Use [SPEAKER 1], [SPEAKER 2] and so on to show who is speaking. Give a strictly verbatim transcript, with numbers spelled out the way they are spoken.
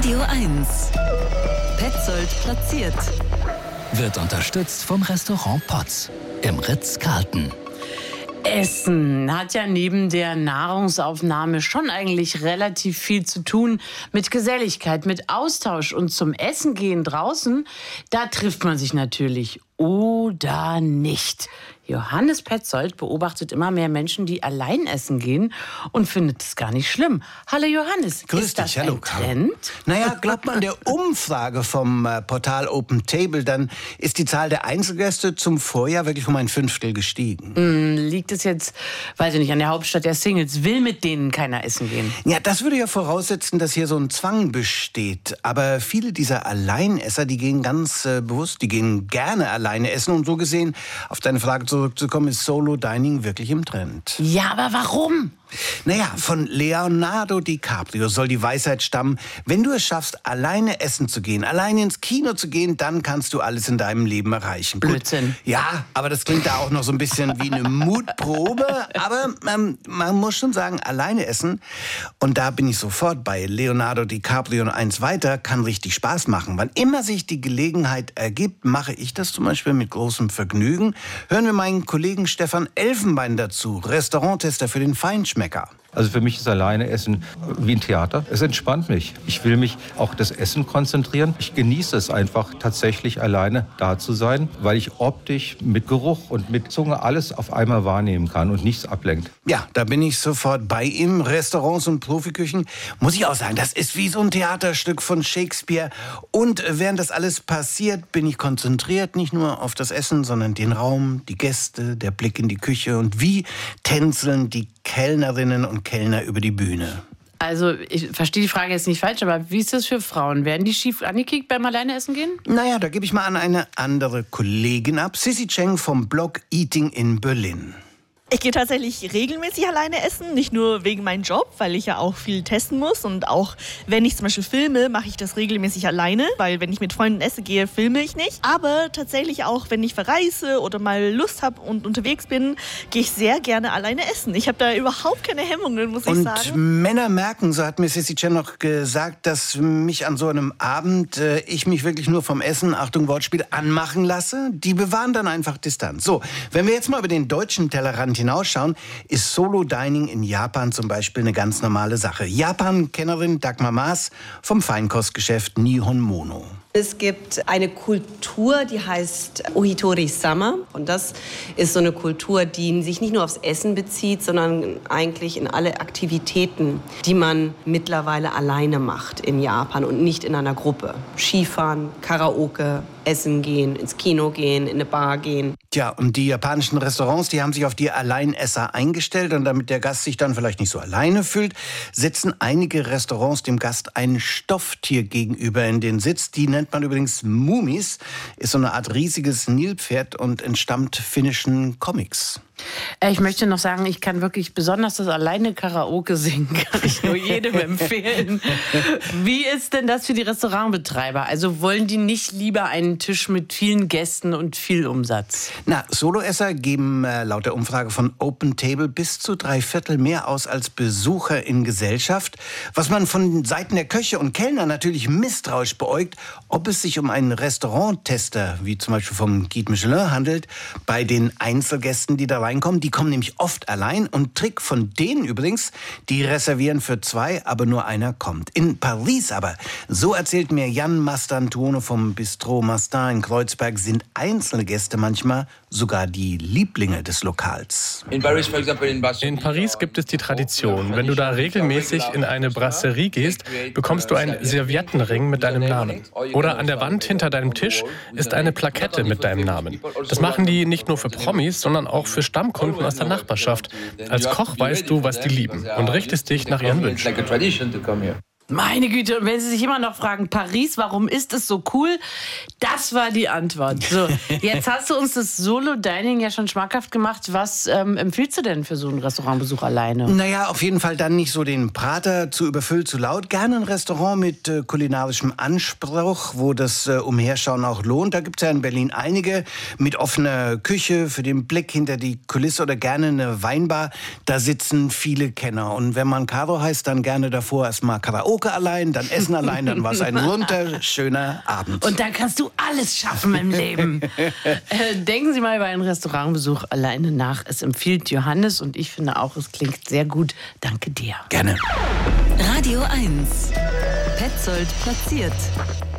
[SPEAKER 1] Radio eins. Petzold platziert. Wird unterstützt vom Restaurant Potz im Ritz-Carlton.
[SPEAKER 2] Essen hat ja neben der Nahrungsaufnahme schon eigentlich relativ viel zu tun mit Geselligkeit, mit Austausch. Und zum Essen gehen draußen, da trifft man sich natürlich oder nicht. Johannes Petzold beobachtet immer mehr Menschen, die allein essen gehen und findet es gar nicht schlimm. Hallo Johannes,
[SPEAKER 3] Grüß
[SPEAKER 2] ist das
[SPEAKER 3] dich, hallo.
[SPEAKER 2] ein Trend?
[SPEAKER 3] Naja, glaubt man der Umfrage vom äh, Portal Open Table, dann ist die Zahl der Einzelgäste zum Vorjahr wirklich um ein Fünftel gestiegen.
[SPEAKER 2] Hm, liegt es jetzt, weiß ich nicht, an der Hauptstadt der Singles? Will mit denen keiner essen gehen?
[SPEAKER 3] Ja, das würde ja voraussetzen, dass hier so ein Zwang besteht. Aber viele dieser Alleinesser, die gehen ganz äh, bewusst, die gehen gerne alleine essen. Und so gesehen, auf deine Frage zurückzukommen, ist Solo Dining wirklich im Trend.
[SPEAKER 2] Ja, aber warum?
[SPEAKER 3] Naja, von Leonardo DiCaprio soll die Weisheit stammen: Wenn du es schaffst, alleine essen zu gehen, alleine ins Kino zu gehen, dann kannst du alles in deinem Leben erreichen.
[SPEAKER 2] Blödsinn.
[SPEAKER 3] Gut, ja, aber das klingt da auch noch so ein bisschen wie eine Mutprobe. Aber ähm, man muss schon sagen, alleine essen, und da bin ich sofort bei Leonardo DiCaprio und eins weiter, kann richtig Spaß machen. Wann immer sich die Gelegenheit ergibt, mache ich das zum Beispiel mit großem Vergnügen. Hören wir meinen Kollegen Stefan Elfenbein dazu, Restauranttester für den Feinschmecker.
[SPEAKER 4] Also für mich ist alleine Essen wie ein Theater. Es entspannt mich. Ich will mich auch auf das Essen konzentrieren. Ich genieße es einfach, tatsächlich alleine da zu sein, weil ich optisch mit Geruch und mit Zunge alles auf einmal wahrnehmen kann und nichts ablenkt.
[SPEAKER 3] Ja, da bin ich sofort bei ihm. Restaurants und Profiküchen, muss ich auch sagen, das ist wie so ein Theaterstück von Shakespeare. Und während das alles passiert, bin ich konzentriert, nicht nur auf das Essen, sondern den Raum, die Gäste, der Blick in die Küche und wie tänzeln die Kellnerinnen und Kellner über die Bühne.
[SPEAKER 2] Also, ich verstehe die Frage jetzt nicht falsch, aber wie ist das für Frauen? Werden die schief angekickt beim Alleine essen gehen?
[SPEAKER 3] Naja, da gebe ich mal an eine andere Kollegin ab. Sissy Cheng vom Blog Eating in Berlin.
[SPEAKER 5] Ich gehe tatsächlich regelmäßig alleine essen, nicht nur wegen meinem Job, weil ich ja auch viel testen muss. Und auch wenn ich zum Beispiel filme, mache ich das regelmäßig alleine, weil wenn ich mit Freunden esse gehe, filme ich nicht. Aber tatsächlich auch, wenn ich verreise oder mal Lust habe und unterwegs bin, gehe ich sehr gerne alleine essen. Ich habe da überhaupt keine Hemmungen, muss ich sagen.
[SPEAKER 3] Und Männer merken, so hat mir Sissy Chen noch gesagt, dass mich an so einem Abend, äh, ich mich wirklich nur vom Essen, Achtung Wortspiel, anmachen lasse. Die bewahren dann einfach Distanz. So, wenn wir jetzt mal über den deutschen Tellerrand hinausschauen, ist Solo-Dining in Japan zum Beispiel eine ganz normale Sache. Japan-Kennerin Dagmar Maas vom Feinkostgeschäft Nihon Mono.
[SPEAKER 6] Es gibt eine Kultur, die heißt Ohitori-sama. Und das ist so eine Kultur, die sich nicht nur aufs Essen bezieht, sondern eigentlich in alle Aktivitäten, die man mittlerweile alleine macht in Japan und nicht in einer Gruppe. Skifahren, Karaoke, essen gehen, ins Kino gehen, in eine Bar gehen.
[SPEAKER 3] Tja, und die japanischen Restaurants, die haben sich auf die Alleinesser eingestellt. Und damit der Gast sich dann vielleicht nicht so alleine fühlt, setzen einige Restaurants dem Gast ein Stofftier gegenüber in den Sitz. Die nennt man übrigens Mumis, ist so eine Art riesiges Nilpferd und entstammt finnischen Comics.
[SPEAKER 2] Ich möchte noch sagen, ich kann wirklich besonders das alleine Karaoke singen, kann ich nur jedem empfehlen. Wie ist denn das für die Restaurantbetreiber? Also wollen die nicht lieber einen Tisch mit vielen Gästen und viel Umsatz?
[SPEAKER 3] Na, Soloesser geben äh, laut der Umfrage von Open Table bis zu drei Viertel mehr aus als Besucher in Gesellschaft. Was man von Seiten der Köche und Kellner natürlich misstrauisch beäugt, ob es sich um einen Restauranttester, wie zum Beispiel vom Guide Michelin, handelt. Bei den Einzelgästen, die da reinkommen, die kommen nämlich oft allein. Und Trick von denen übrigens, die reservieren für zwei, aber nur einer kommt. In Paris aber, so erzählt mir Jan Mastantuono vom Bistro Mastin in Kreuzberg, sind einzelne Gäste manchmal sogar die Lieblinge des Lokals.
[SPEAKER 7] In Paris gibt es die Tradition, wenn du da regelmäßig in eine Brasserie gehst, bekommst du einen Serviettenring mit deinem Namen. Oder an der Wand hinter deinem Tisch ist eine Plakette mit deinem Namen. Das machen die nicht nur für Promis, sondern auch für Stammkunden aus der Nachbarschaft. Als Koch weißt du, was die lieben und richtest dich nach ihren Wünschen.
[SPEAKER 2] Meine Güte, und wenn Sie sich immer noch fragen, Paris, warum ist es so cool? Das war die Antwort. So, jetzt hast du uns das Solo-Dining ja schon schmackhaft gemacht. Was ähm, empfiehlst du denn für so einen Restaurantbesuch alleine?
[SPEAKER 3] Naja, auf jeden Fall dann nicht so den Prater, zu überfüllt, zu laut. Gerne ein Restaurant mit äh, kulinarischem Anspruch, wo das äh, Umherschauen auch lohnt. Da gibt es ja in Berlin einige mit offener Küche für den Blick hinter die Kulisse oder gerne eine Weinbar. Da sitzen viele Kenner. Und wenn man Caro heißt, dann gerne davor erstmal Karaoke Karaoke allein, dann Essen allein, dann war es ein wunderschöner Abend.
[SPEAKER 2] Und dann kannst du alles schaffen im Leben. äh, denken Sie mal über einen Restaurantbesuch alleine nach. Es empfiehlt Johannes und ich finde auch, es klingt sehr gut. Danke dir.
[SPEAKER 3] Gerne.
[SPEAKER 1] Radio eins. Petzold platziert.